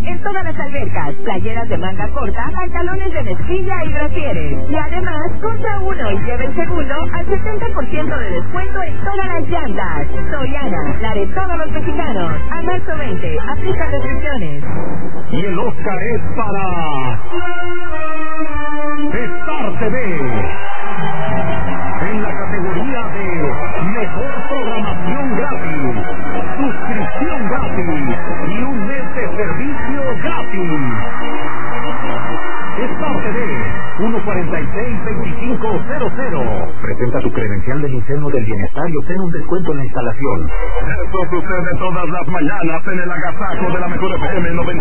en todas las albercas, playeras de manga corta, pantalones de mezclilla y brasieres. Y además, compra uno y lleve el segundo al 70% de descuento en todas las llantas. Soriana, la de todos los mexicanos. A marzo 20, aplica restricciones. Y el Oscar es para Star TV. En la categoría de Mejor Programación Gratis, suscripción gratis y un mes de servicio gratis. Star TV 146-2500. Presenta tu credencial del Incendio del Bienestar y obtén un descuento en la instalación. Eso sucede todas las mañanas en el agasajo de la Mejor FM 90.